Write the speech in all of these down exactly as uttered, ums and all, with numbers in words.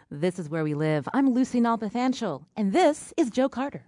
This is Where We Live. I'm Lucy Nalpathanchel, and this is Joe Carter.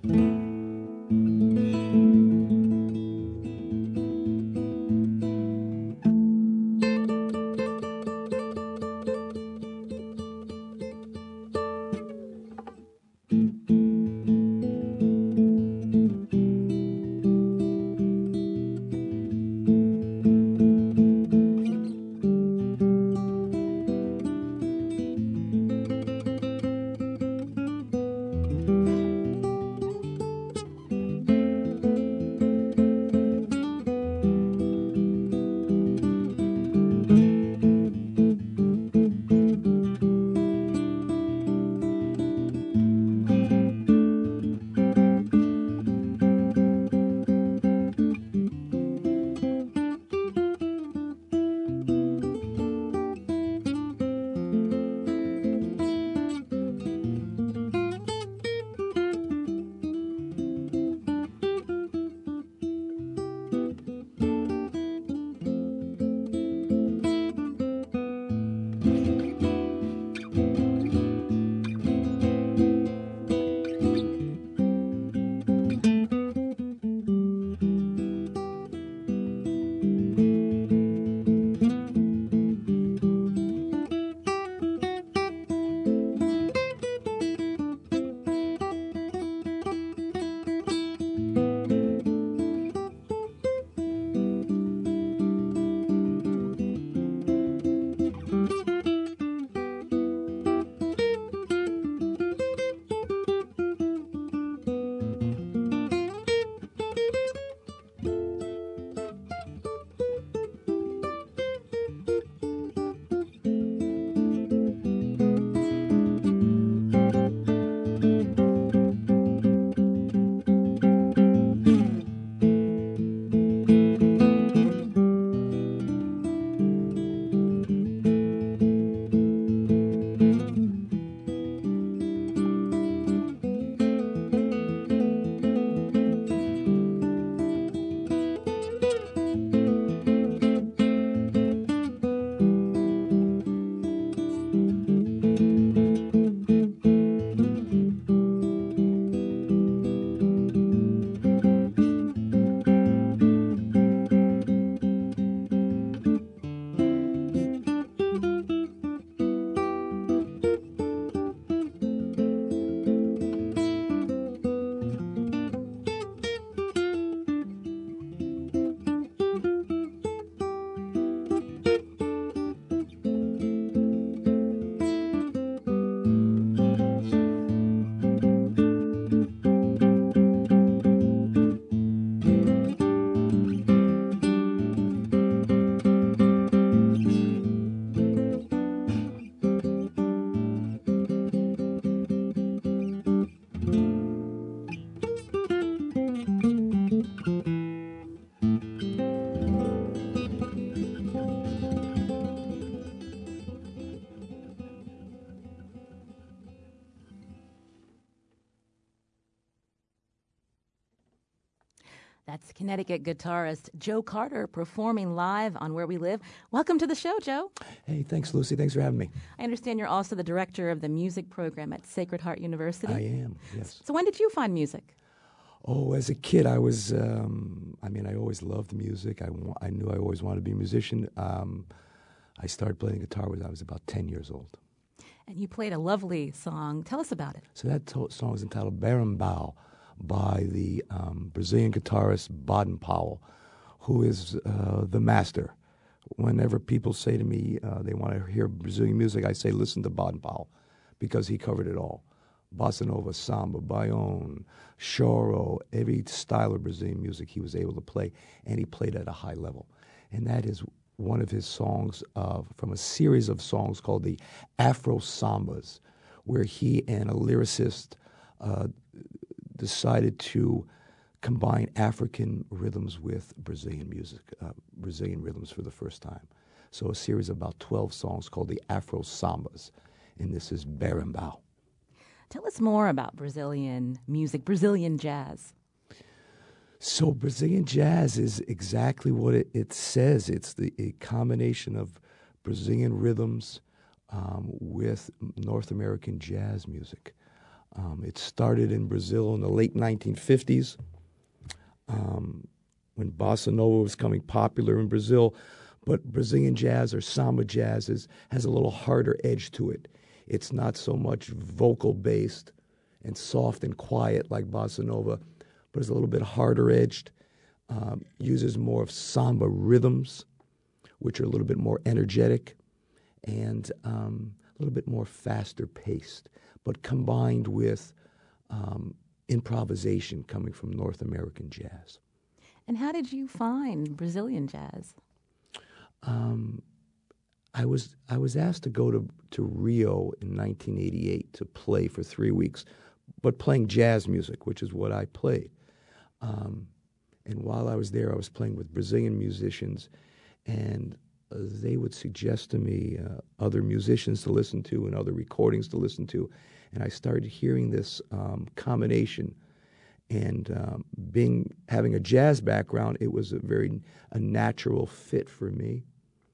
That's Connecticut guitarist Joe Carter performing live on Where We Live. Welcome to the show, Joe. Hey, thanks, Lucy. Thanks for having me. I understand you're also the director of the music program at Sacred Heart University. I am, yes. So when did you find music? Oh, as a kid, I was, um, I mean, I always loved music. I, wa- I knew I always wanted to be a musician. Um, I started playing guitar when I was about ten years old. And you played a lovely song. Tell us about it. So that to- song is entitled Berimbau by the um, Brazilian guitarist Baden Powell, who is uh, the master. Whenever people say to me uh, they want to hear Brazilian music, I say, listen to Baden Powell, because he covered it all. Bossa Nova, Samba, Baião, Choro, every style of Brazilian music he was able to play, and he played at a high level. And that is one of his songs uh, from a series of songs called the Afro Sambas, where he and a lyricist uh, decided to combine African rhythms with Brazilian music, uh, Brazilian rhythms for the first time. So a series of about twelve songs called the Afro Sambas, and this is Berimbau. Tell us more about Brazilian music, Brazilian jazz. So Brazilian jazz is exactly what it, it says. It's the a combination of Brazilian rhythms, um, with North American jazz music. Um, it started in Brazil in the late nineteen fifties, um, when bossa nova was becoming popular in Brazil. But Brazilian jazz or samba jazz is, has a little harder edge to it. It's not so much vocal-based and soft and quiet like bossa nova, but it's a little bit harder edged, um, uses more of samba rhythms, which are a little bit more energetic and um, a little bit more faster paced, but combined with um, improvisation coming from North American jazz. And how did you find Brazilian jazz? Um, I was I was asked to go to, to Rio in nineteen eighty-eight to play for three weeks, but playing jazz music, which is what I played. Um, and while I was there, I was playing with Brazilian musicians, and uh, they would suggest to me uh, other musicians to listen to and other recordings to listen to, and I started hearing this um, combination. And um, being having a jazz background, it was a very a natural fit for me.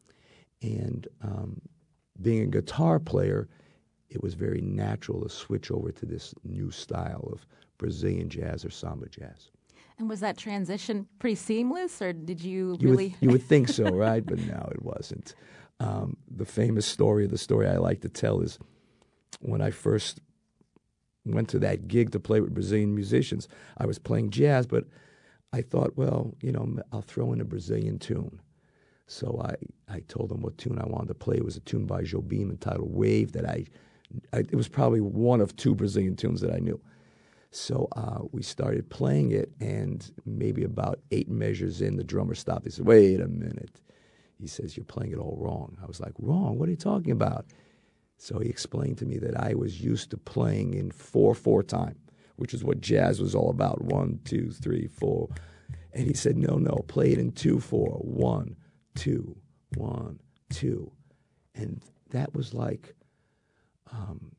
And um, being a guitar player, it was very natural to switch over to this new style of Brazilian jazz or samba jazz. And was that transition pretty seamless, or did you, you really? Would, you would think so, right? But no, it wasn't. Um, the famous story, the story I like to tell is when I first went to that gig to play with Brazilian musicians, I was playing jazz, but I thought, well, you know, I'll throw in a Brazilian tune. So I, I told them what tune I wanted to play. It was a tune by Jobim entitled Wave that I, I it was probably one of two Brazilian tunes that I knew. So uh, we started playing it, and maybe about eight measures in, the drummer stopped. He said, wait a minute. He says, you're playing it all wrong. I was like, wrong? What are you talking about? So he explained to me that I was used to playing in four four time, which is what jazz was all about. One, two, three, four. And he said, no, no, play it in two four. One, two, one, two. And that was like, um,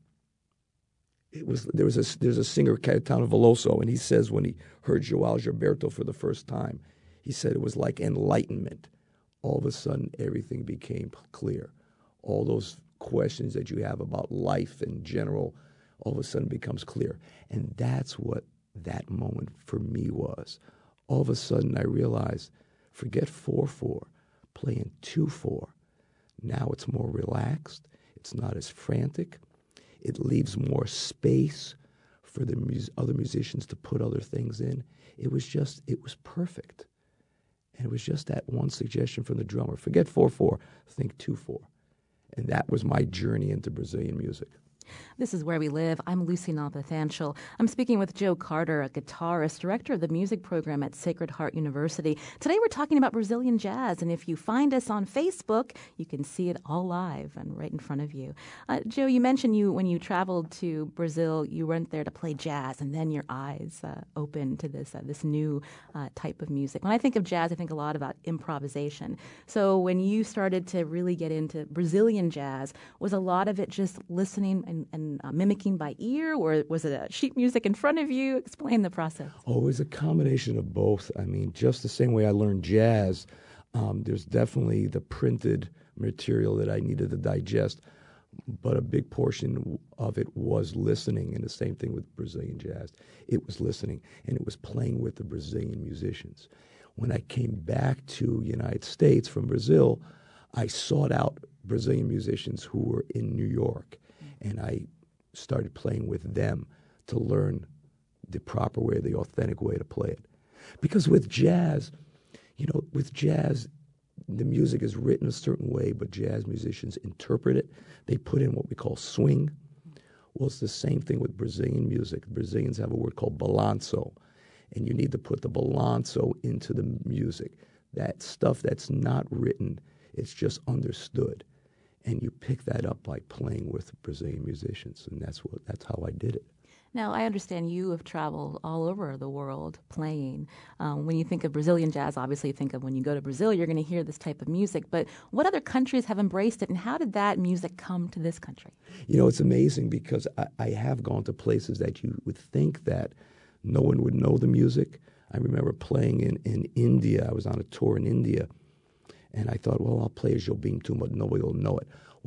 it was there was a there's a singer, Caetano Veloso, and he says when he heard João Gilberto for the first time, he said it was like enlightenment. All of a sudden, everything became clear. All those questions that you have about life in general, all of a sudden becomes clear. And that's what that moment for me was. All of a sudden I realized, forget four four, play in two four. Now it's more relaxed. It's not as frantic. It leaves more space for the mus- other musicians to put other things in. It was just, it was perfect. And it was just that one suggestion from the drummer. Forget four four, think two four. And that was my journey into Brazilian music. This is Where We Live. I'm Lucy Nalpathanchel. I'm speaking with Joe Carter, a guitarist, director of the music program at Sacred Heart University. Today we're talking about Brazilian jazz, and if you find us on Facebook, you can see it all live and right in front of you. Uh, Joe, you mentioned you when you traveled to Brazil, you went there to play jazz, and then your eyes uh, opened to this uh, this new uh, type of music. When I think of jazz, I think a lot about improvisation. So when you started to really get into Brazilian jazz, was a lot of it just listening and and uh, mimicking by ear, or was it a sheet music in front of you? Explain the process. Oh, it was a combination of both. I mean, just the same way I learned jazz, um, there's definitely the printed material that I needed to digest, but a big portion of it was listening, and the same thing with Brazilian jazz. It was listening, and it was playing with the Brazilian musicians. When I came back to the United States from Brazil, I sought out Brazilian musicians who were in New York, and I started playing with them to learn the proper way, the authentic way to play it. Because with jazz, you know, with jazz, the music is written a certain way, but jazz musicians interpret it. They put in what we call swing. Well, it's the same thing with Brazilian music. Brazilians have a word called balanço, and you need to put the balanço into the music. That stuff that's not written, it's just understood. And you pick that up by playing with Brazilian musicians, and that's what that's how I did it. Now, I understand you have traveled all over the world playing. Um, when you think of Brazilian jazz, obviously you think of when you go to Brazil, you're going to hear this type of music. But what other countries have embraced it, and how did that music come to this country? You know, it's amazing because I, I have gone to places that you would think that no one would know the music. I remember playing in, in India. I was on a tour in India. And I thought, well, I'll play a Jobim tune, but nobody will know it.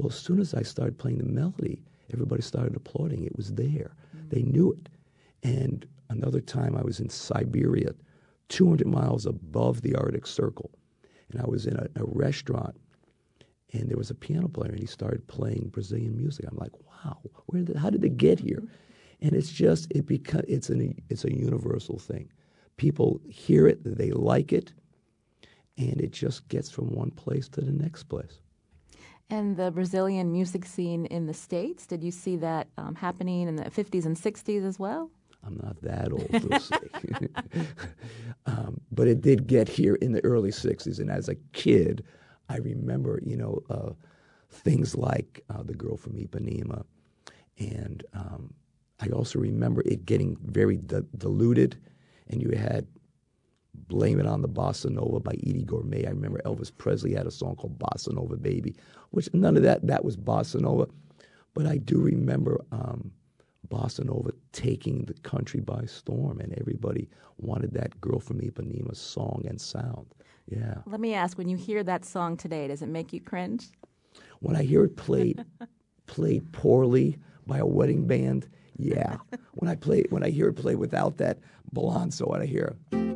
Well, as soon as I started playing the melody, everybody started applauding. It was there. Mm-hmm. They knew it. And another time I was in Siberia, two hundred miles above the Arctic Circle, and I was in a, a restaurant, and there was a piano player, and he started playing Brazilian music. I'm like, wow, where did, how did they get here? And it's just, it beca- it's, an, it's a universal thing. People hear it, they like it, and it just gets from one place to the next place. And the Brazilian music scene in the States, did you see that um, happening in the fifties and sixties as well? I'm not that old to say. um, but it did get here in the early sixties. And as a kid, I remember, you know, uh, things like uh, The Girl from Ipanema. And um, I also remember it getting very di- diluted. And you had Blame It on the Bossa Nova by Edie Gourmet. I remember Elvis Presley had a song called Bossa Nova Baby, which none of that, that was Bossa Nova. But I do remember um, Bossa Nova taking the country by storm, and everybody wanted that Girl from Ipanema song and sound. Yeah. Let me ask, when you hear that song today, does it make you cringe? When I hear it played played poorly by a wedding band, yeah. When I play when I hear it played without that balanço, and I hear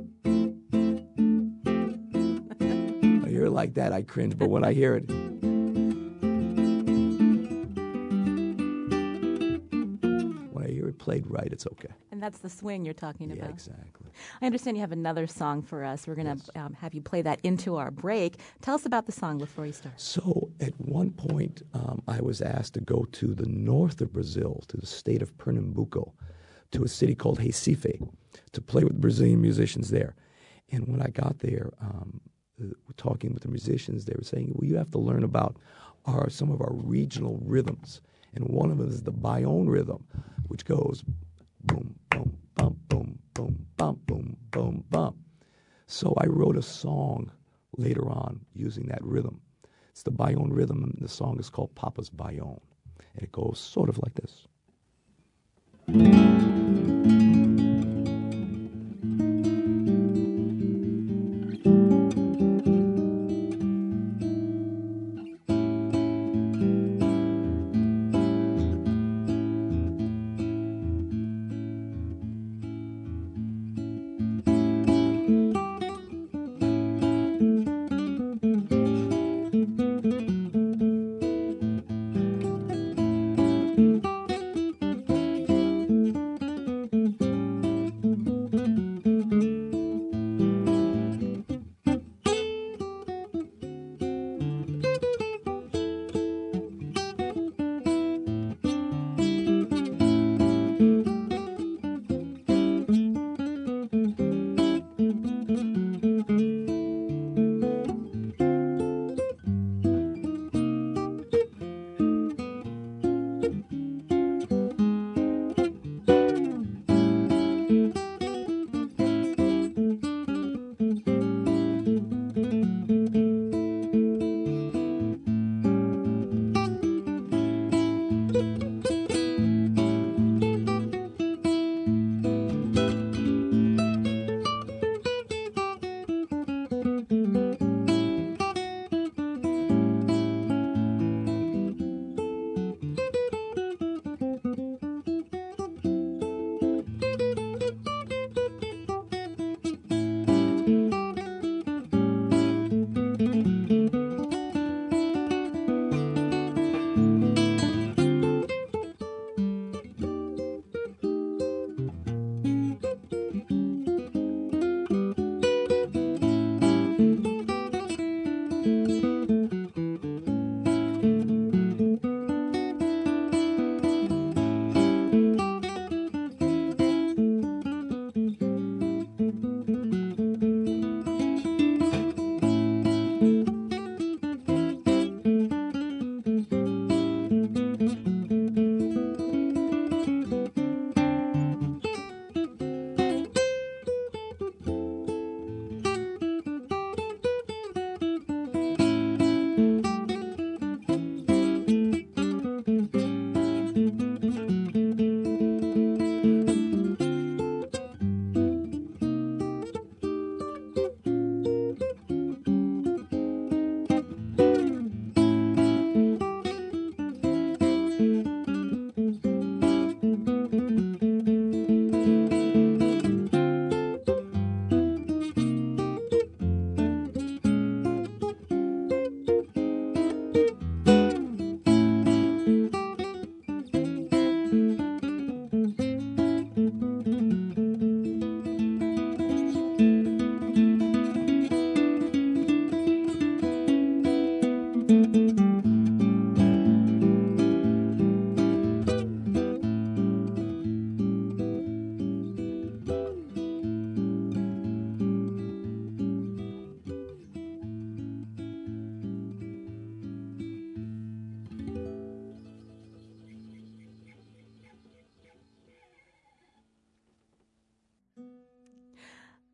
I hear it like that, I cringe. But when I hear it, played right, it's okay. And that's the swing you're talking about. Yeah, exactly. I understand you have another song for us. We're going to yes. um, have you play that into our break. Tell us about the song before you start. So at one point, um, I was asked to go to the north of Brazil, to the state of Pernambuco, to a city called Recife, to play with Brazilian musicians there. And when I got there, um, uh, talking with the musicians, they were saying, well, you have to learn about our some of our regional rhythms. And one of them is the Baião rhythm, which goes boom, boom, bum, boom, boom, bum, boom, boom, bum. So I wrote a song later on using that rhythm. It's the Baião rhythm, and the song is called Papa's Baião. And it goes sort of like this.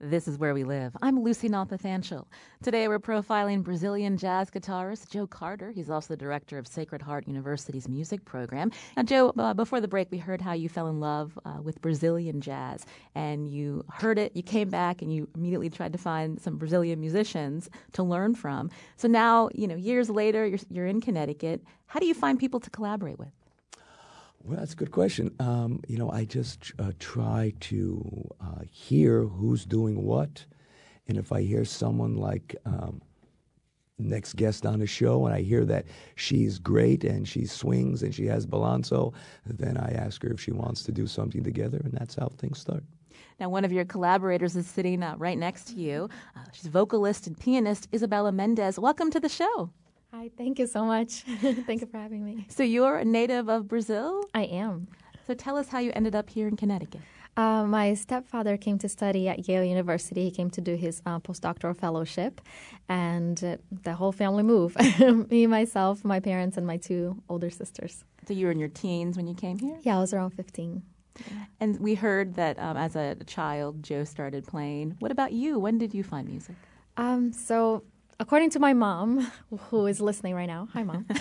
This is Where We Live. I'm Lucy Nalpathanchil. Today we're profiling Brazilian jazz guitarist Joe Carter. He's also the director of Sacred Heart University's music program. Now, Joe, uh, before the break, we heard how you fell in love uh, with Brazilian jazz, and you heard it, you came back, and you immediately tried to find some Brazilian musicians to learn from. So now, you know, years later, you're, you're in Connecticut. How do you find people to collaborate with? Well, that's a good question. Um, you know, I just uh, try to uh, hear who's doing what. And if I hear someone like um, the next guest on the show and I hear that she's great and she swings and she has balanço, then I ask her if she wants to do something together, and that's how things start. Now, one of your collaborators is sitting uh, right next to you. Uh, she's vocalist and pianist Isabella Mendez. Welcome to the show. Hi, thank you so much. Thank you for having me. So you're a native of Brazil? I am. So tell us how you ended up here in Connecticut. Uh, my stepfather came to study at Yale University. He came to do his uh, postdoctoral fellowship, and uh, the whole family moved. Me, myself, my parents, and my two older sisters. So you were in your teens when you came here? Yeah, I was around fifteen. And we heard that um, as a child, Joe started playing. What about you? When did you find music? Um, so... According to my mom, who is listening right now, hi mom,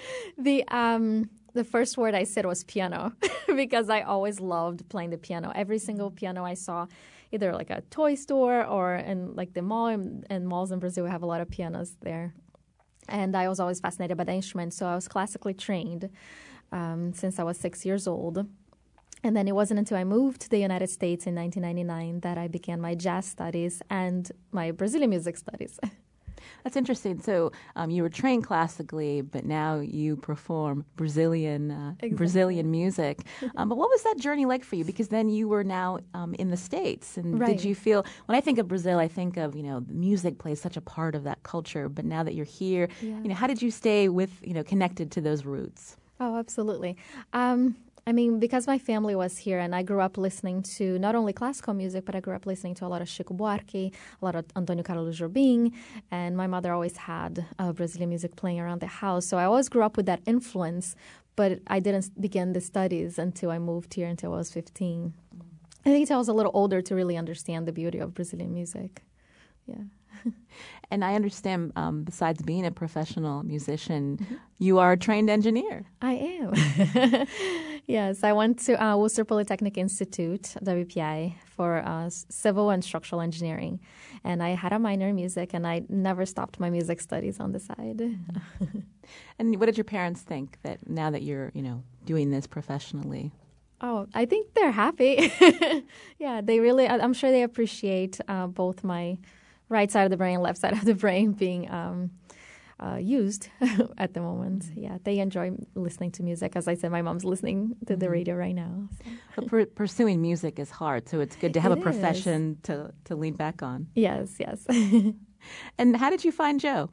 the um, the first word I said was piano because I always loved playing the piano. Every single piano I saw, either like a toy store or in like the mall, and, and malls in Brazil, we have a lot of pianos there. And I was always fascinated by the instrument, so I was classically trained um, since I was six years old. And then it wasn't until I moved to the United States in nineteen ninety-nine that I began my jazz studies and my Brazilian music studies. That's interesting. So um, you were trained classically, but now you perform Brazilian uh, exactly. Brazilian music. Um, but what was that journey like for you? Because then you were now um, in the States, and right. did you feel? When I think of Brazil, I think of you know music plays such a part of that culture. But now that you're here, yeah. you know, how did you stay with you know connected to those roots? Oh, absolutely. Um, I mean, because my family was here and I grew up listening to not only classical music, but I grew up listening to a lot of Chico Buarque, a lot of Antônio Carlos Jobim, and my mother always had uh, Brazilian music playing around the house. So I always grew up with that influence, but I didn't begin the studies until I moved here until I was fifteen. Mm. I think until I was a little older to really understand the beauty of Brazilian music. Yeah. And I understand, um, besides being a professional musician, mm-hmm. you are a trained engineer. I am. Yes, I went to uh, Worcester Polytechnic Institute, W P I, for uh, civil and structural engineering. And I had a minor in music, and I never stopped my music studies on the side. Mm-hmm. And what did your parents think that now that you're, you know, doing this professionally? Oh, I think they're happy. Yeah, they really, I'm sure they appreciate uh, both my right side of the brain, left side of the brain being um, uh, used at the moment. Mm-hmm. Yeah, they enjoy listening to music. As I said, my mom's listening to mm-hmm. the radio right now. So. But per- pursuing music is hard, so it's good to have it a profession to, to lean back on. Yes, yes. And how did you find Joe?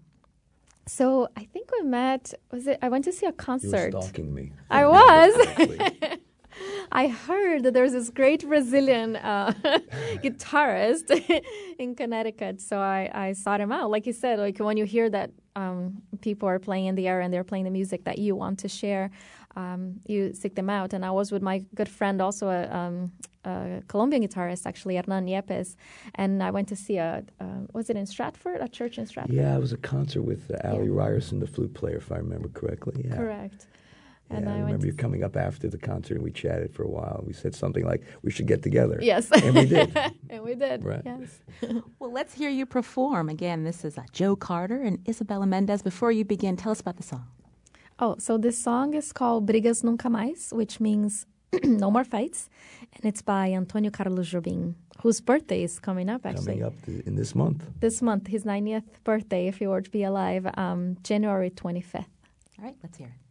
So I think we met, was it, I went to see a concert. You were stalking me. I was. I heard that there's this great Brazilian uh, guitarist in Connecticut, so I, I sought him out. Like you said, like when you hear that um, people are playing in the area and they're playing the music that you want to share, um, you seek them out. And I was with my good friend, also a, um, a Colombian guitarist, actually, Hernan Yepes, and I went to see a, uh, was it in Stratford, a church in Stratford? Yeah, it was a concert with uh, Ali yeah. Ryerson, the flute player, if I remember correctly. Yeah. Correct. And yeah, I, I remember you coming up after the concert, and we chatted for a while. We said something like, we should get together. Yes. And we did. And we did, right. Yes. Well, let's hear you perform. Again, this is uh, Joe Carter and Isabella Mendez. Before you begin, tell us about the song. Oh, so this song is called Brigas Nunca Mais, which means No More Fights. And it's by Antônio Carlos Jobim, whose birthday is coming up, actually. Coming up th- in this month. This month, his ninetieth birthday, if he were to be alive, um, January twenty-fifth. All right, let's hear it.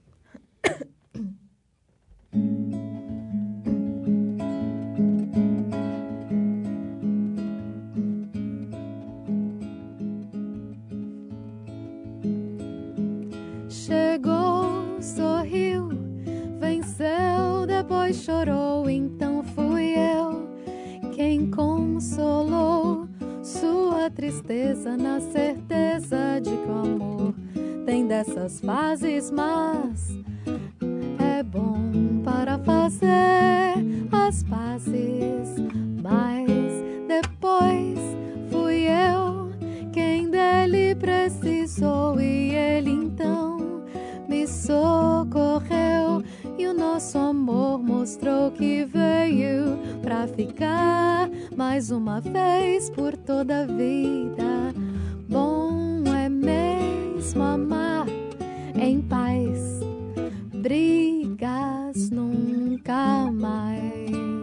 Chegou, sorriu, venceu, depois chorou, então fui eu quem consolou sua tristeza na certeza de que o amor tem dessas fases, mas é bom para fazer as pazes, mas depois nosso amor mostrou que veio pra ficar mais uma vez por toda a vida. Bom é mesmo amar em paz, brigas nunca mais.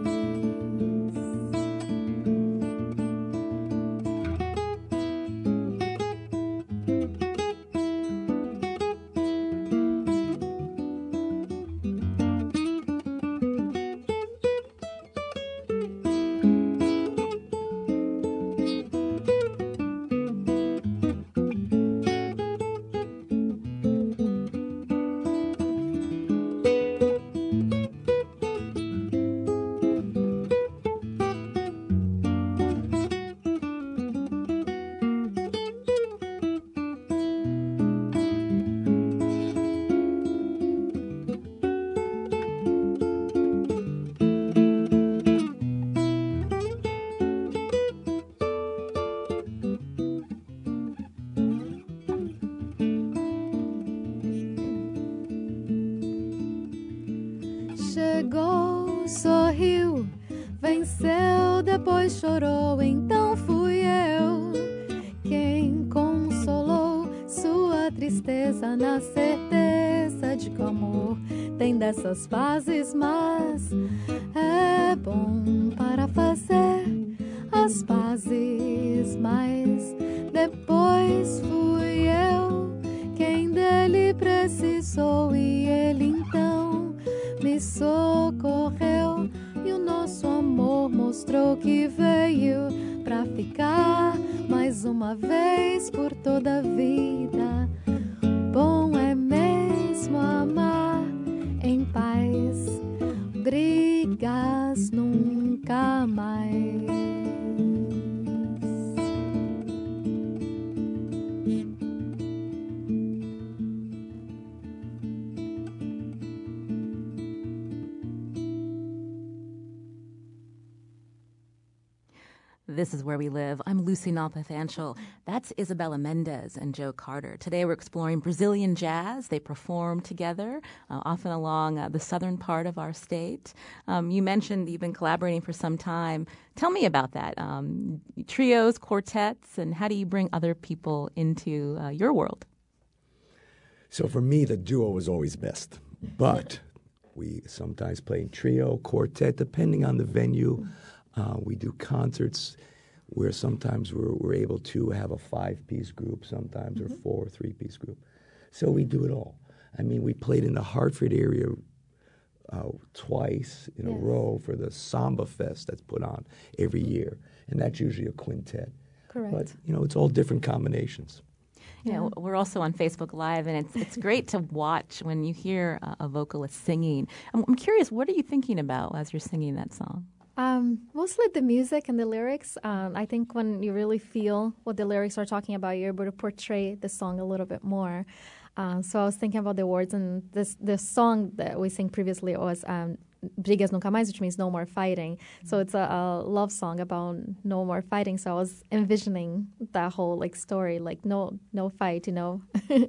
Chegou, sorriu, venceu, depois chorou, então fui eu quem consolou sua tristeza na certeza de que o amor tem dessas fases, mas é bom para fazer as pazes. Mas depois fui eu quem dele precisou e ele então me socorreu, e o nosso amor mostrou que veio pra ficar mais uma vez por toda a vida. Bom é mesmo amar em paz, brigas nunca mais. This is Where We Live. I'm Lucy Nalpathanchel. That's Isabella Mendez and Joe Carter. Today we're exploring Brazilian jazz. They perform together, uh, often along uh, the southern part of our state. Um, you mentioned you've been collaborating for some time. Tell me about that. Um, trios, quartets, and how do you bring other people into uh, your world? So for me, the duo was always best. But we sometimes play in trio, quartet, depending on the venue. Uh, we do concerts where sometimes we're, we're able to have a five-piece group, sometimes mm-hmm. or four or three-piece group. So we do it all. I mean, we played in the Hartford area uh, twice in yes. a row for the Samba Fest that's put on every year, and that's usually a quintet. Correct. But, you know, it's all different combinations. You know, we're also on Facebook Live, and it's it's great to watch when you hear a, a vocalist singing. I'm, I'm curious, what are you thinking about as you're singing that song? Um, mostly the music and the lyrics. Um, I think when you really feel what the lyrics are talking about, you're able to portray the song a little bit more. Uh, so I was thinking about the words, and this the song that we sang previously was um, Brigas Nunca Mais, which means no more fighting. So it's a, a love song about no more fighting. So I was envisioning that whole like story, like no no fight, you know.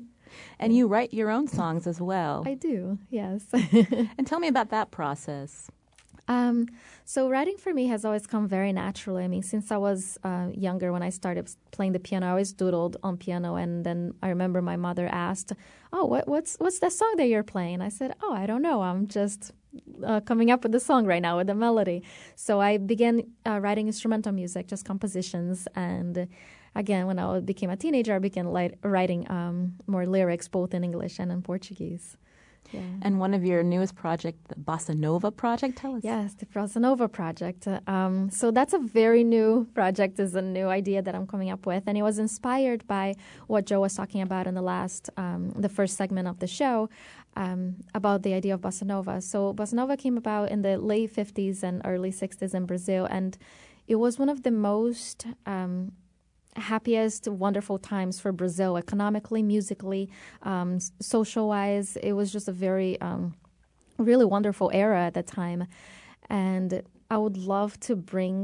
And you write your own songs as well. I do, yes. And tell me about that process. Um, so writing for me has always come very naturally. I mean, since I was uh, younger, when I started playing the piano, I always doodled on piano. And then I remember my mother asked, "Oh, what, what's what's that song that you're playing?" I said, "Oh, I don't know. I'm just uh, coming up with the song right now with the melody." So I began uh, writing instrumental music, just compositions. And again, when I became a teenager, I began li- writing um, more lyrics, both in English and in Portuguese. Yeah. And one of your newest project, the Bossa Nova Project, tell us. Yes, the Bossa Nova Project. Um, so that's a very new project, is a new idea that I'm coming up with. And it was inspired by what Joe was talking about in the last, um, the first segment of the show, um, about the idea of Bossa Nova. So Bossa Nova came about in the late fifties and early sixties in Brazil. And it was one of the most um, happiest, wonderful times for Brazil, economically, musically, um, social-wise. It was just a very, um, really wonderful era at the time. And I would love to bring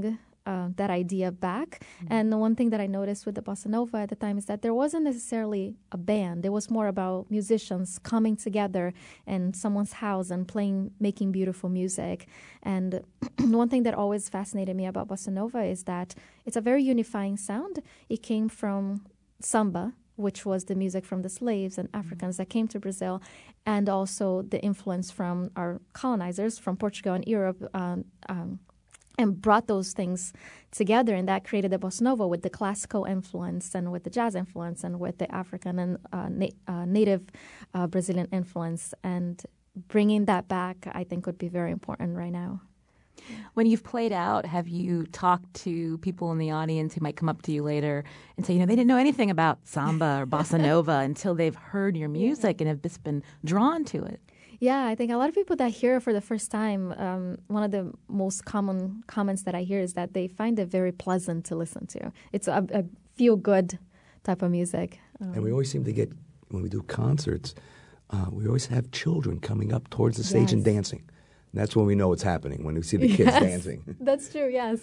uh, that idea back. Mm-hmm. And the one thing that I noticed with the bossa nova at the time is that there wasn't necessarily a band. It was more about musicians coming together in someone's house and playing, making beautiful music. And one thing that always fascinated me about bossa nova is that it's a very unifying sound. It came from samba, which was the music from the slaves and Africans that came to Brazil, and also the influence from our colonizers from Portugal and Europe, um, um, and brought those things together, and that created the bossa nova with the classical influence and with the jazz influence and with the African and uh, na- uh, native uh, Brazilian influence. And bringing that back, I think, would be very important right now. When you've played out, have you talked to people in the audience who might come up to you later and say, you know, they didn't know anything about samba or bossa nova until they've heard your music and have just been drawn to it? Yeah, I think a lot of people that hear it for the first time, um, one of the most common comments that I hear is that they find it very pleasant to listen to. It's a, a feel-good type of music. Um, and we always seem to get, when we do concerts, uh, we always have children coming up towards the stage yes. and dancing. That's when we know it's happening, when we see the kids yes, dancing. That's true, yes.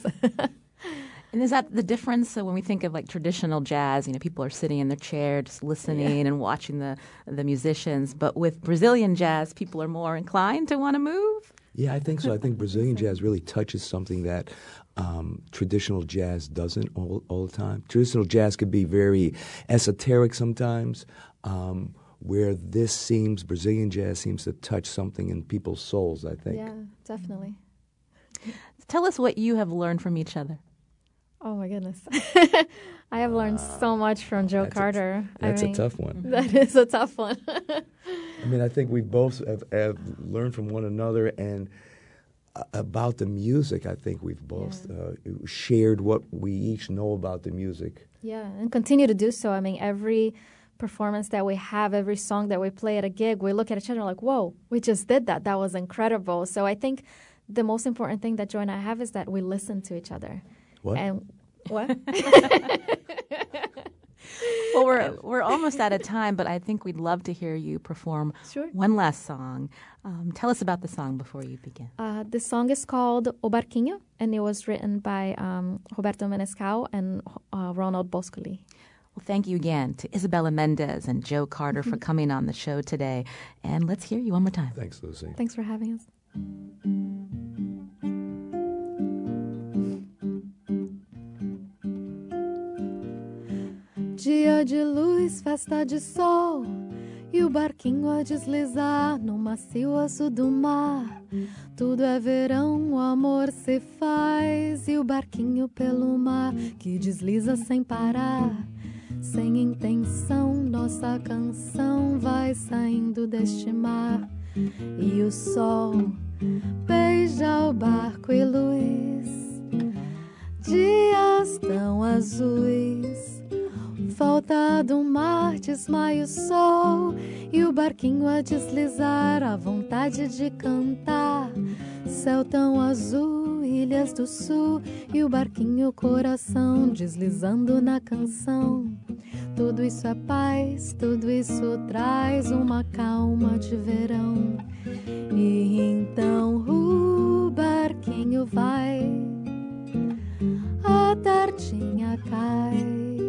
And is that the difference? So when we think of like traditional jazz, you know, people are sitting in their chair just listening yeah. and watching the, the musicians. But with Brazilian jazz, people are more inclined to want to move? Yeah, I think so. I think Brazilian jazz really touches something that um, traditional jazz doesn't all, all the time. Traditional jazz could be very esoteric sometimes, um where this seems, Brazilian jazz seems to touch something in people's souls, I think. Yeah, definitely. Tell us what you have learned from each other. Oh, my goodness. I have learned uh, so much from Joe that's Carter. A, that's I mean, a tough one. That is a tough one. I mean, I think we both have, have learned from one another, and uh, about the music, I think we've both yeah. uh, shared what we each know about the music. Yeah, and continue to do so. I mean, every performance that we have, every song that we play at a gig, we look at each other like, whoa, we just did that. That was incredible. So I think the most important thing that Joy and I have is that we listen to each other. What? And what? Well, we're we're almost out of time, but I think we'd love to hear you perform sure. one last song. Um, tell us about the song before you begin. Uh, the song is called O Barquinho, and it was written by um, Roberto Menescal and uh, Ronald Boscoli. Well, thank you again to Isabella Mendez and Joe Carter for coming on the show today. And let's hear you one more time. Thanks, Lucy. Thanks for having us. Dia de luz, festa de sol, e o barquinho a deslizar no macio azul do mar. Tudo é verão, o amor se faz, e o barquinho pelo mar que desliza sem parar. Sem intenção, nossa canção vai saindo deste mar. E o sol beija o barco e luz. Dias tão azuis, volta do mar, desmaia o sol. E o barquinho a deslizar, a vontade de cantar. Céu tão azul, ilhas do sul. E o barquinho, coração, deslizando na canção. Tudo isso é paz, tudo isso traz uma calma de verão. E então o barquinho vai, a tardinha cai.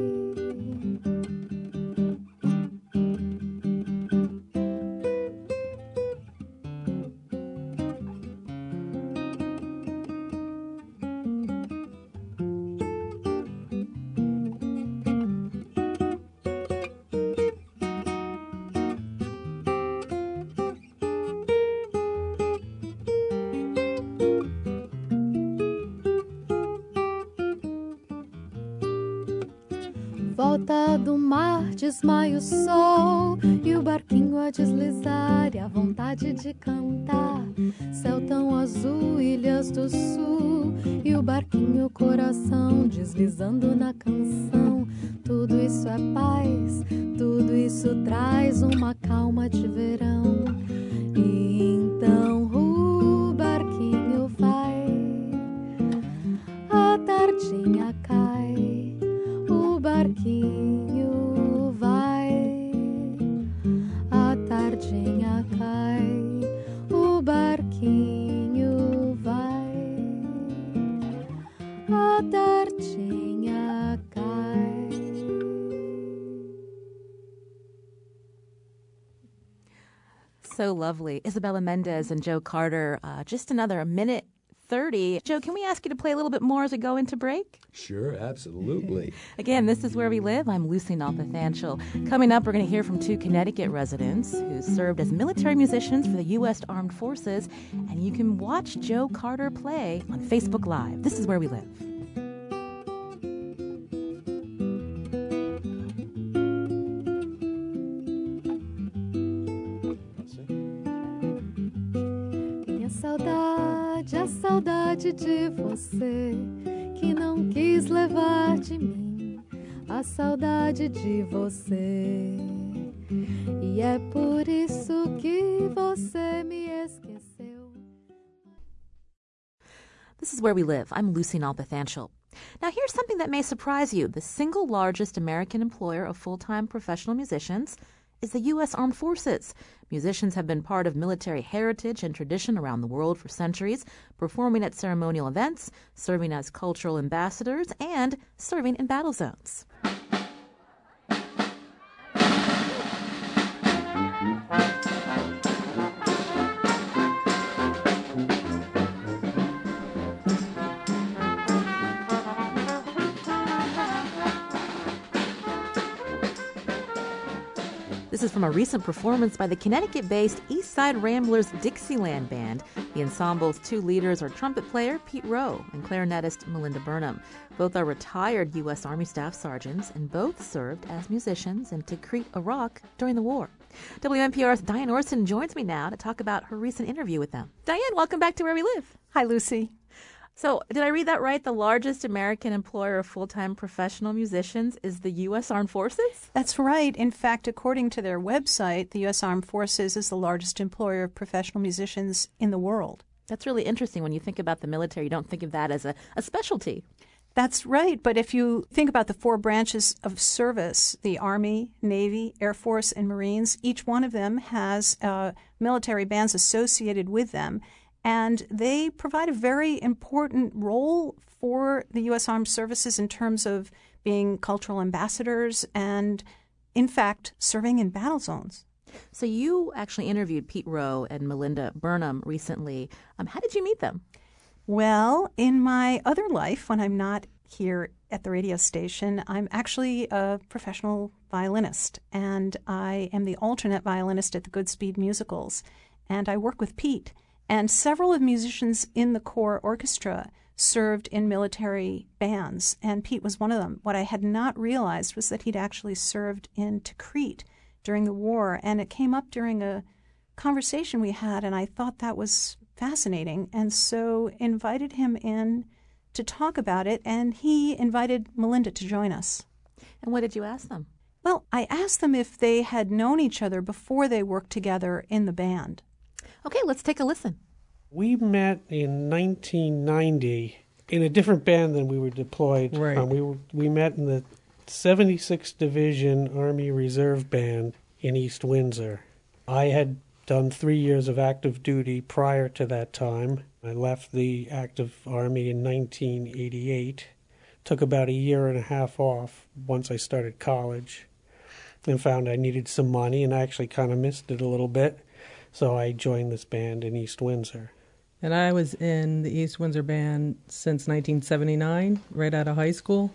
Volta do mar, desmaia o sol, e o barquinho a deslizar, e a vontade de cantar. Céu tão azul, ilhas do sul, e o barquinho, coração, deslizando na canção. Tudo isso é paz, tudo isso traz uma calma de verão. E então o barquinho vai, a tardinha cai. O barquinho vai, a tardinha cai. O barquinho vai, a so lovely. Isabella Mendez and Joe Carter. Uh, just another minute thirty. Joe, can we ask you to play a little bit more as we go into break? Sure, absolutely. Again, this is Where We Live. I'm Lucy Nalpathanchel. Coming up, we're going to hear from two Connecticut residents who served as military musicians for the U S Armed Forces, and you can watch Joe Carter play on Facebook Live. This is Where We Live. A saudade de você que não quis levar de mim, a saudade de você, e é por isso que você me esqueceu. This is Where We Live. I'm Lucy Nalpathanchel. Now, here's something that may surprise you. The single largest American employer of full-time professional musicians is the U S Armed Forces. Musicians have been part of military heritage and tradition around the world for centuries, performing at ceremonial events, serving as cultural ambassadors, and serving in battle zones. This is from a recent performance by the Connecticut-based East Side Ramblers Dixieland Band. The ensemble's two leaders are trumpet player Pete Rowe and clarinetist Melinda Burnham. Both are retired U S Army Staff Sergeants, and both served as musicians in Tikrit, Iraq during the war. W N P R's Diane Orson joins me now to talk about her recent interview with them. Diane, welcome back to Where We Live. Hi, Lucy. So, did I read that right? The largest American employer of full-time professional musicians is the U S Armed Forces? That's right. In fact, according to their website, the U S Armed Forces is the largest employer of professional musicians in the world. That's really interesting. When you think about the military, you don't think of that as a, a specialty. That's right. But if you think about the four branches of service, the Army, Navy, Air Force, and Marines, each one of them has uh, military bands associated with them. And they provide a very important role for the U S Armed Services in terms of being cultural ambassadors and, in fact, serving in battle zones. So you actually interviewed Pete Rowe and Melinda Burnham recently. Um, how did you meet them? Well, in my other life, when I'm not here at the radio station, I'm actually a professional violinist, and I am the alternate violinist at the Goodspeed Musicals, and I work with Pete. And several of musicians in the Corps Orchestra served in military bands, and Pete was one of them. What I had not realized was that he'd actually served in Tikrit during the war, and it came up during a conversation we had, and I thought that was fascinating, and so invited him in to talk about it, and he invited Melinda to join us. And what did you ask them? Well, I asked them if they had known each other before they worked together in the band. Okay, let's take a listen. We met in nineteen ninety in a different band than we were deployed. Right. Um, we were, we met in the seventy-sixth Division Army Reserve Band in East Windsor. I had done three years of active duty prior to that time. I left the active Army in nineteen eighty-eight. Took about a year and a half off once I started college and found I needed some money, and I actually kind of missed it a little bit. So I joined this band in East Windsor. And I was in the East Windsor Band since nineteen seventy-nine, right out of high school.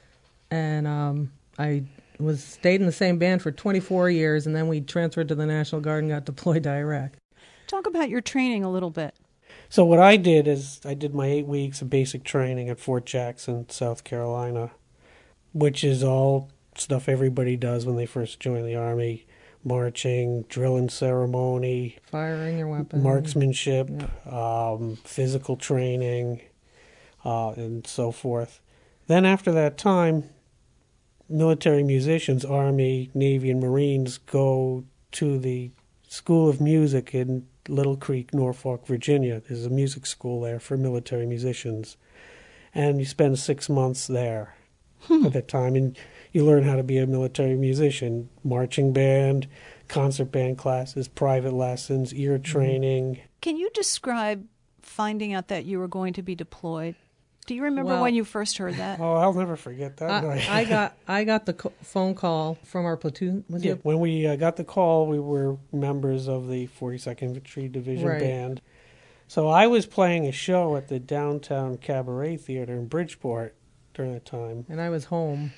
And um, I was stayed in the same band for twenty-four years, and then we transferred to the National Guard and got deployed to Iraq. Talk about your training a little bit. So what I did is I did my eight weeks of basic training at Fort Jackson, South Carolina, which is all stuff everybody does when they first join the Army. Marching, drill and ceremony, Firing your weapon. marksmanship, Yeah. um, physical training, uh, and so forth. Then after that time, military musicians, Army, Navy, and Marines go to the School of Music in Little Creek, Norfolk, Virginia. There's a music school there for military musicians. And you spend six months there hmm. at that time. And you learn how to be a military musician, marching band, concert band classes, private lessons, ear training. Can you describe finding out that you were going to be deployed Do you remember Well- when you first heard that? Oh, I'll never forget that I, night. I got I got the co- phone call from our platoon. Was Yeah, it? when we uh, got the call, we were members of the forty-second Infantry Division Right. Band. So I was playing a show at the Downtown Cabaret Theater in Bridgeport during that time. And I was home.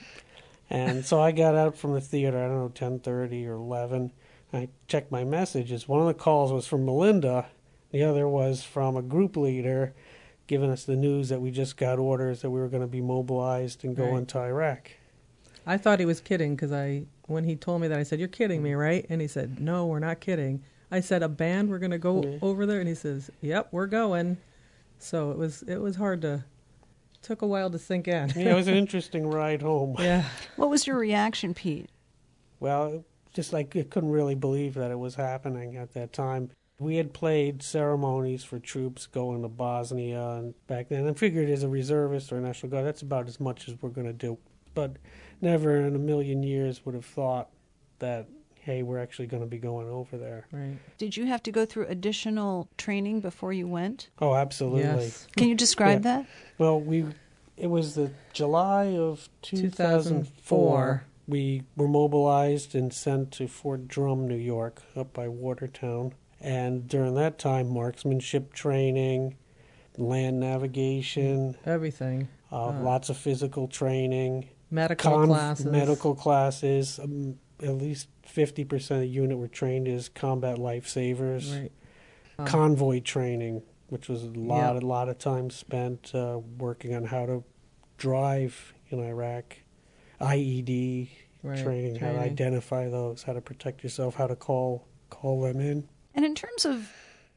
And so I got out from the theater, I don't know, ten thirty or eleven. I checked my messages. One of the calls was from Melinda. The other was from a group leader giving us the news that we just got orders that we were going to be mobilized and go Right. into Iraq. I thought he was kidding because I, when he told me that, I said, "You're kidding me, right?" And he said, "No, we're not kidding." I said, "A band, we're going to go Yeah. over there," and he says, "Yep, we're going." So it was it was hard to, took a while to sink in. Yeah, it was an interesting ride home. Yeah. What was your reaction, Pete? Well, just like I couldn't really believe that it was happening at that time. We had played ceremonies for troops going to Bosnia and back then. I figured as a reservist or a National Guard, that's about as much as we're going to do. But never in a million years would have thought that, hey, we're actually going to be going over there. Right. Did you have to go through additional training before you went? Oh, absolutely. Yes. Can you describe Yeah. that? Well, we it was the July of two thousand four. two thousand four. We were mobilized and sent to Fort Drum, New York, up by Watertown. And during that time, marksmanship training, land navigation, Everything. uh, Uh, lots of physical training, Medical conv- classes. medical classes. Um, at least fifty percent of the unit were trained as combat lifesavers. Right. Um, Convoy training, which was a lot, Yep. a lot of time spent uh, working on how to drive in Iraq, I E D right, training, how to identify those, how to protect yourself, how to call call them in. And in terms of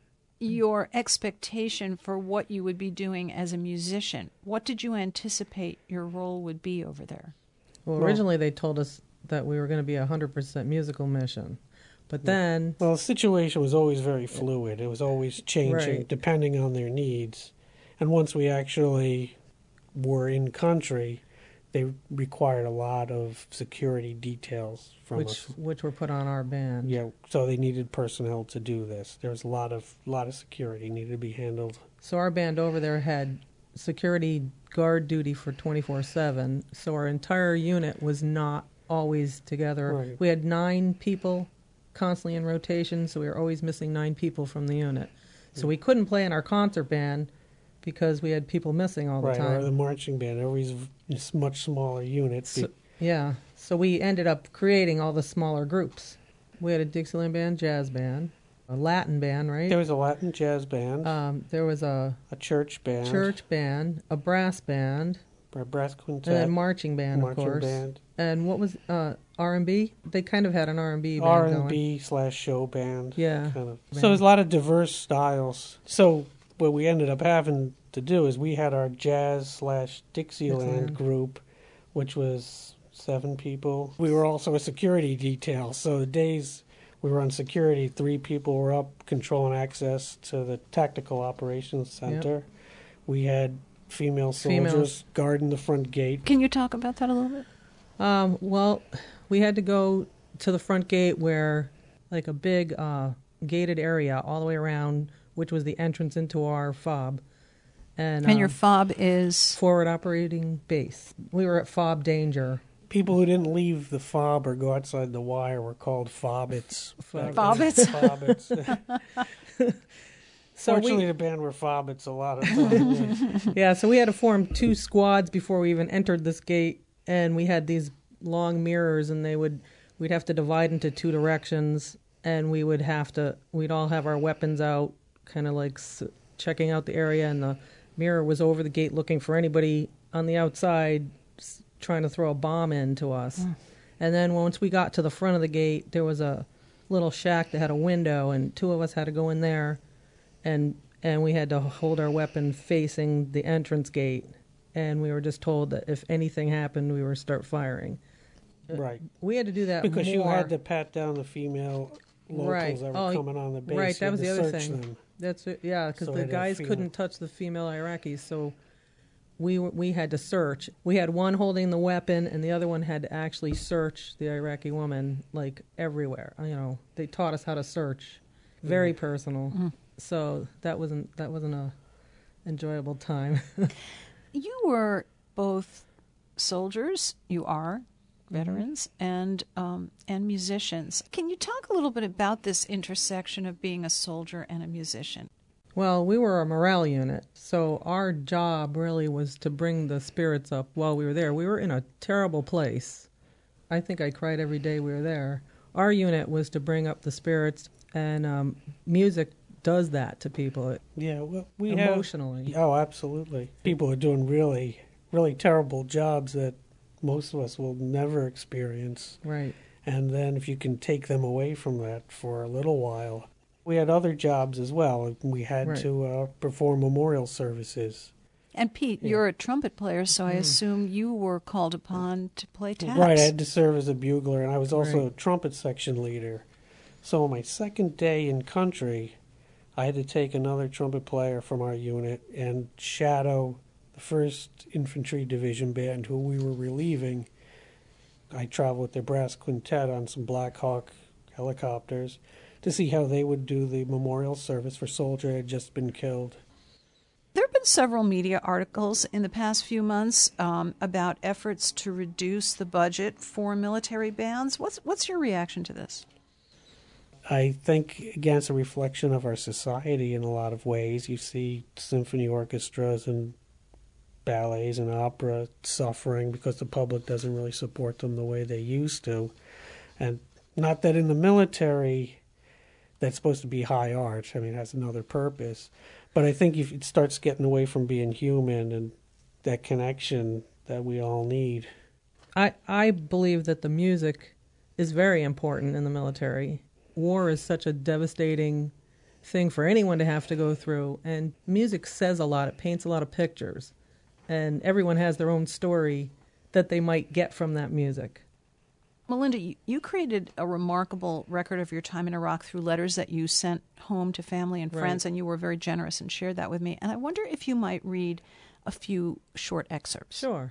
your expectation for what you would be doing as a musician, what did you anticipate your role would be over there? Well, Well- originally they told us that we were going to be a hundred percent musical mission, but then Well, the situation was always very fluid. It was always changing Right. depending on their needs. And once we actually were in country, they required a lot of security details from which us. which were put on our band. Yeah, so they needed personnel to do this. There was a lot of lot of security needed to be handled. So our band over there had security guard duty for twenty-four seven. So our entire unit was not always together. Right. We had nine people constantly in rotation, so we were always missing nine people from the unit. So we couldn't play in our concert band because we had people missing all the Right, or time. the marching band, always v- much smaller units. So, yeah. So we ended up creating all the smaller groups. We had a Dixieland band, jazz band, a Latin band, right? There was a Latin jazz band, um, there was a a church band, church band, a brass band, a brass and quintet, then marching band, marching of course. band, And what was uh, R and B? They kind of had an R and B band R going. and B slash show band. Yeah. Kind of. Band. So there's a lot of diverse styles. So what we ended up having to do is we had our jazz slash Dixieland Dixieland. group, which was seven people. We were also a security detail. So the days we were on security, three people were up controlling access to the tactical operations center. We had female soldiers Females. guarding the front gate. Can you talk about that a little bit? Um, well, we had to go to the front gate where, like a big uh, gated area all the way around, which was the entrance into our fob. And, And your um, fob is forward operating base. We were at fob danger. People who didn't leave the fob or go outside the wire were called fobbits. Fob- Fobbits? Fobbits. So Fortunately, we, the band were fobbits a lot of times. yeah, so we had to form two squads before we even entered this gate, and we had these long mirrors, and they would we'd have to divide into two directions, and we would have to we'd all have our weapons out, kind of like s- checking out the area, and the mirror was over the gate looking for anybody on the outside s- trying to throw a bomb into us. Mm. And then once we got to the front of the gate, there was a little shack that had a window, and two of us had to go in there, and and we had to hold our weapon facing the entrance gate, and we were just told that if anything happened, we were start firing. Right. We had to do that Because you more. had to pat down the female locals Right. that were Oh, coming on the base. right, You that had was to the other search thing. them. That's it, yeah, because So the they had guys female- couldn't touch the female Iraqis, so we were- we had to search. We had one holding the weapon, and the other one had to actually search the Iraqi woman like everywhere. You know, they taught us how to search, very Mm. personal. So that wasn't that wasn't a enjoyable time. you were both soldiers, you are veterans, mm-hmm. and um, and musicians. Can you talk a little bit about this intersection of being a soldier and a musician? Well, we were a morale unit, so our job really was to bring the spirits up while we were there. We were in a terrible place. I think I cried every day we were there. Our unit was to bring up the spirits, and um, music does that to people. Yeah, well, we emotionally. Have, oh, absolutely. People are doing really, really terrible jobs that most of us will never experience. Right. And then if you can take them away from that for a little while. We had other jobs as well. We had right. to uh, perform memorial services. And Pete, yeah. you're a trumpet player, so I mm. assume you were called upon to play taps. Right, I had to serve as a bugler, and I was also right. a trumpet section leader. So on my second day in country, I had to take another trumpet player from our unit and shadow the first Infantry Division band who we were relieving. I traveled with their brass quintet on some Black Hawk helicopters to see how they would do the memorial service for a soldier who had just been killed. There have been several media articles in the past few months um, about efforts to reduce the budget for military bands. What's what's your reaction to this? I think, again, it's a reflection of our society in a lot of ways. You see symphony orchestras and ballets and opera suffering because the public doesn't really support them the way they used to. And not that in the military that's supposed to be high art. I mean, it has another purpose. But I think if it starts getting away from being human and that connection that we all need. I, I believe that the music is very important in the military. War is such a devastating thing for anyone to have to go through, and music says a lot. It paints a lot of pictures, and everyone has their own story that they might get from that music. Melinda, you, you created a remarkable record of your time in Iraq through letters that you sent home to family and friends, right. and you were very generous and shared that with me. And I wonder if you might read a few short excerpts. Sure.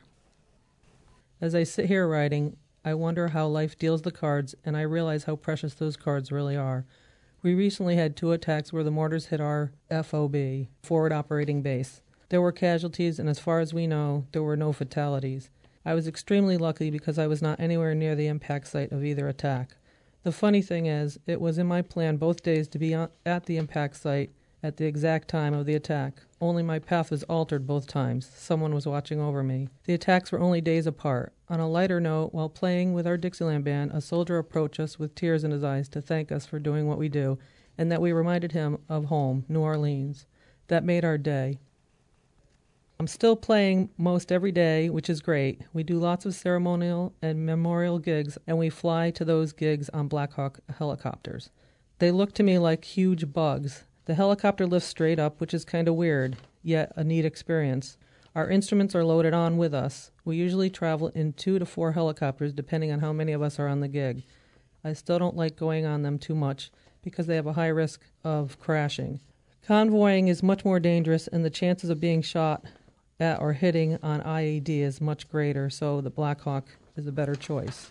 As I sit here writing, I wonder how life deals the cards, and I realize how precious those cards really are. We recently had two attacks where the mortars hit our F O B, Forward Operating Base. There were casualties, and as far as we know, there were no fatalities. I was extremely lucky because I was not anywhere near the impact site of either attack. The funny thing is, it was in my plan both days to be at the impact site at the exact time of the attack. Only my path was altered both times. Someone was watching over me. The attacks were only days apart. On a lighter note, while playing with our Dixieland band, a soldier approached us with tears in his eyes to thank us for doing what we do, and that we reminded him of home, New Orleans. That made our day. I'm still playing most every day, which is great. We do lots of ceremonial and memorial gigs, and we fly to those gigs on Black Hawk helicopters. They look to me like huge bugs. The helicopter lifts straight up, which is kind of weird, yet a neat experience. Our instruments are loaded on with us. We usually travel in two to four helicopters, depending on how many of us are on the gig. I still don't like going on them too much because they have a high risk of crashing. Convoying is much more dangerous, and the chances of being shot at or hitting on I E D is much greater, so the Black Hawk is a better choice.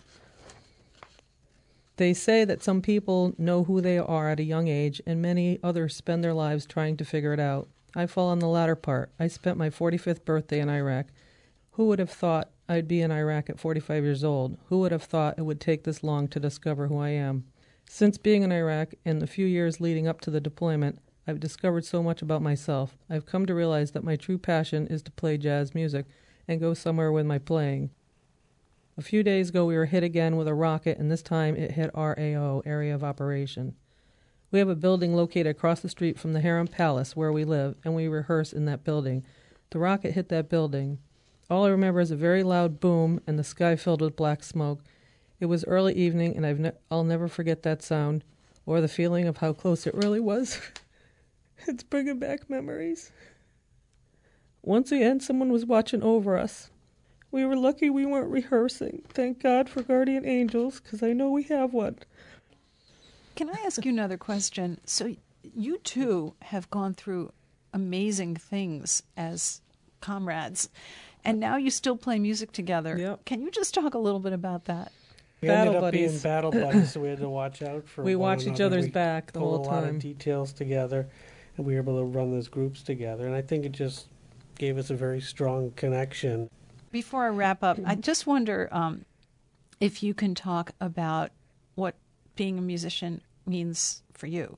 They say that some people know who they are at a young age, and many others spend their lives trying to figure it out. I fall on the latter part. I spent my forty-fifth birthday in Iraq. Who would have thought I'd be in Iraq at forty-five years old? Who would have thought it would take this long to discover who I am? Since being in Iraq and the few years leading up to the deployment, I've discovered so much about myself. I've come to realize that my true passion is to play jazz music and go somewhere with my playing. A few days ago, we were hit again with a rocket, and this time it hit R A O, Area of Operation. We have a building located across the street from the Harem Palace, where we live, and we rehearse in that building. The rocket hit that building. All I remember is a very loud boom and the sky filled with black smoke. It was early evening, and I've ne- I'll never forget that sound or the feeling of how close it really was. It's bringing back memories. Once again, someone was watching over us. We were lucky we weren't rehearsing. Thank God for guardian angels, because I know we have one. Can I ask you another question? So you two have gone through amazing things as comrades, and now you still play music together. Yep. Can you just talk a little bit about that? We battle ended up buddies. being battle buddies, so we had to watch out for We one watched each another. other's we back the pulled whole a lot time. of details together, and we were able to run those groups together. And I think it just gave us a very strong connection. Before I wrap up, I just wonder um, if you can talk about what being a musician means for you.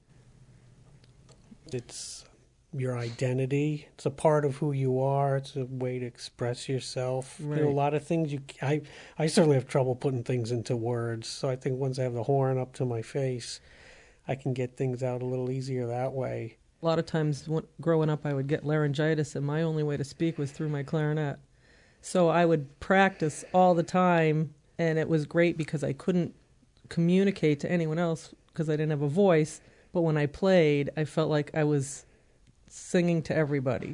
It's your identity. It's a part of who you are. It's a way to express yourself. Right. You know, a lot of things you. I I certainly have trouble putting things into words. So I think once I have the horn up to my face, I can get things out a little easier that way. A lot of times when, growing up, I would get laryngitis, and my only way to speak was through my clarinet. So I would practice all the time, and it was great because I couldn't communicate to anyone else because I didn't have a voice. But when I played, I felt like I was singing to everybody.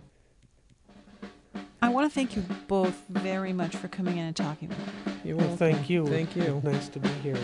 I want to thank you both very much for coming in and talking with me. You're Well, welcome. thank you. Thank you. Nice to be here.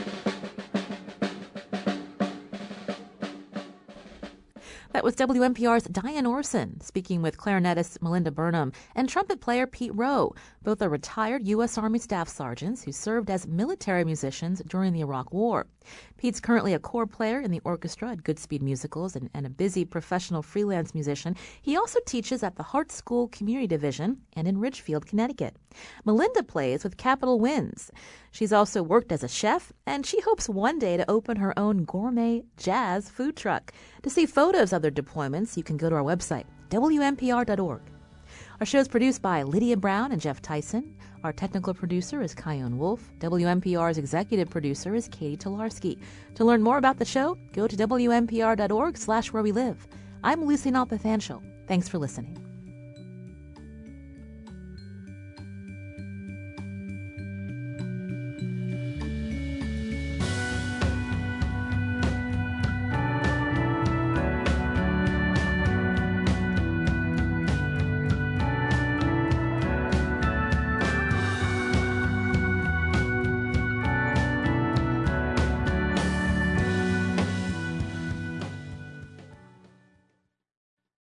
That was W N P R's Diane Orson speaking with clarinetist Melinda Burnham and trumpet player Pete Rowe. Both are retired U S Army Staff Sergeants who served as military musicians during the Iraq War. Pete's currently a core player in the orchestra at Goodspeed Musicals and, and a busy professional freelance musician. He also teaches at the Hart School Community Division and in Ridgefield, Connecticut. Melinda plays with Capital Winds. She's also worked as a chef, and she hopes one day to open her own gourmet jazz food truck. To see photos of their deployments, you can go to our website, W N P R dot org. Our show is produced by Lydia Brown and Jeff Tyson. Our technical producer is Kyone Wolf. W N P R's executive producer is Katie Tolarski. To learn more about the show, go to W N P R dot org slash where we live. I'm Lucy Nalpathanchel. Thanks for listening.